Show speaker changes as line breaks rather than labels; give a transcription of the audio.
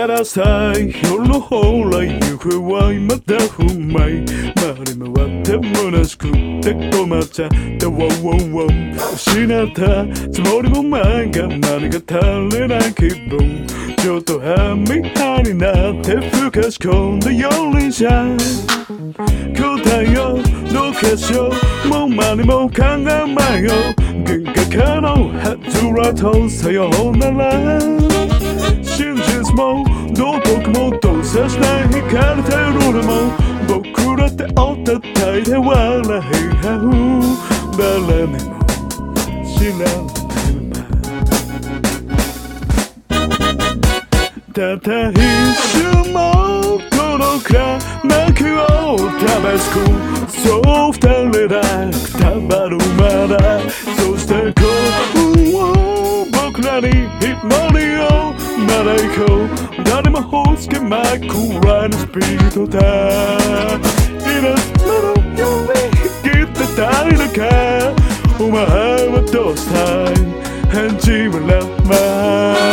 らさい夜のほら行方は未だ不明回り回って虚しくて困っちゃったワンワンワン失ったつもりも前が何が足りない気分ちょっとはみはになってふかし込んだよりじゃ答えをどうかしようもう何も考えまいよ幻覚の外らとさようなら真実も道徳も動作しない光れてるのも僕らっておたたいて笑い合う誰にも知られないたった一瞬も届か泣きを試すくそう二人だくたばるまだそして幸運を僕らに一人をまだ行こう誰もほつけまいくらいのスピードだいなのより生きてたいのかお前はどうしたい返事はらま